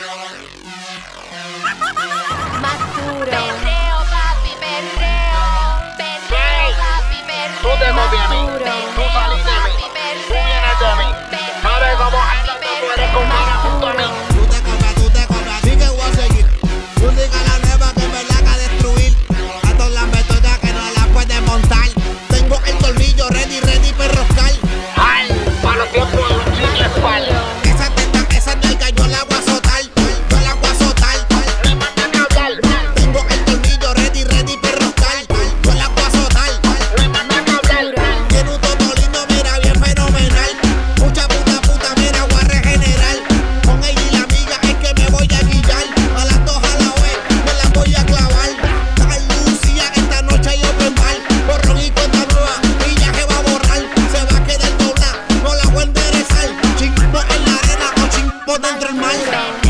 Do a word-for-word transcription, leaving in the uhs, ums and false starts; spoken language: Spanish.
Perreo, papi, perreo. Perreo, papi, perreo. Tú te copias a mí, tú salís de mí, tú vienes de mí. Sabes cómo es lo que tú eres conmigo junto a mí. Tú te copias, tú te copias, así que voy a seguir. Música la nueva que me la haga destruir. A todas las métodas que no la puedes montar. Tengo el tornillo ready, ready para roscar. Ay, para los tiempos de un chicle espalda. Esa teta, esa nalga yo la voy a azotar. Yo la voy a azotar. No hay más nada que hablar, Tengo el tornillo ready, ready para roscar. Yo la voy a azotar. no hay más nada que hablar. Tiene un toto lindo, mira, bien fenomenal. Mucha puta puta, mira, voy a regenerar. Con ella y la amiga es que me voy a guillar. A las dos a la vez me las voy a clavar. Tal Lucía, esta noche hay open bar. Borrón y cuenta nueva, ella que va a borrar. Se va a quedar doblada, no la voy a enderezar. Chimbo en la arena o chimbo dentro del mar.